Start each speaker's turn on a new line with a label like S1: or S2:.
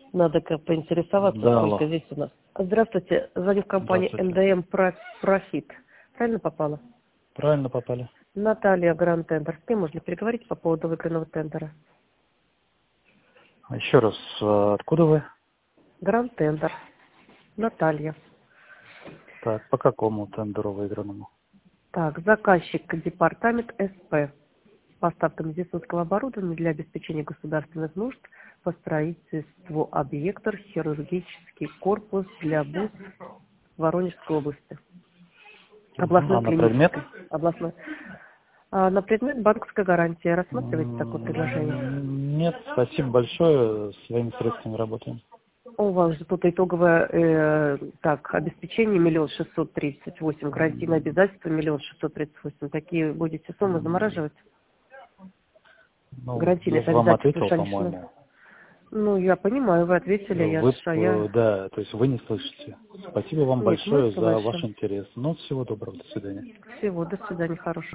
S1: Надо поинтересоваться,
S2: Да,
S1: сколько
S2: алло.
S1: здесь у нас. Здравствуйте, звоню в компанию
S2: Здравствуйте.
S1: МДМ Профит. Правильно попала?
S2: Правильно попали.
S1: Наталья, Гранд Тендер. С кем можно переговорить по поводу выигранного тендера?
S2: Еще раз, откуда вы?
S1: Гранд Тендер. Наталья.
S2: Так, по какому тендеру выигранному?
S1: Так, заказчик департамент СП. Поставка медицинского оборудования для обеспечения государственных нужд по строительству объектов хирургический корпус для БУС Воронежской области.
S2: Мгм.
S1: Областной
S2: А на предмет?
S1: клинической. Областной. На предмет банковской гарантии. Рассматриваете такое предложение?
S2: Нет, спасибо большое. Своими средствами работаем.
S1: У вас же тут итоговое обеспечение 1 638 000, гарантийное обязательство 1 638 000. Такие будете суммы замораживать?
S2: Ну,
S1: Гарантийное
S2: я же вам
S1: обязательство
S2: ответил,
S1: шанчное.
S2: по-моему.
S1: Ну, я понимаю, вы ответили,
S2: Вы,
S1: я...
S2: да, то есть вы не слышите. Спасибо вам
S1: Нет, мы
S2: большое за ваш
S1: слышим.
S2: интерес. Ну, всего доброго, до свидания.
S1: Всего, до свидания, хорошего.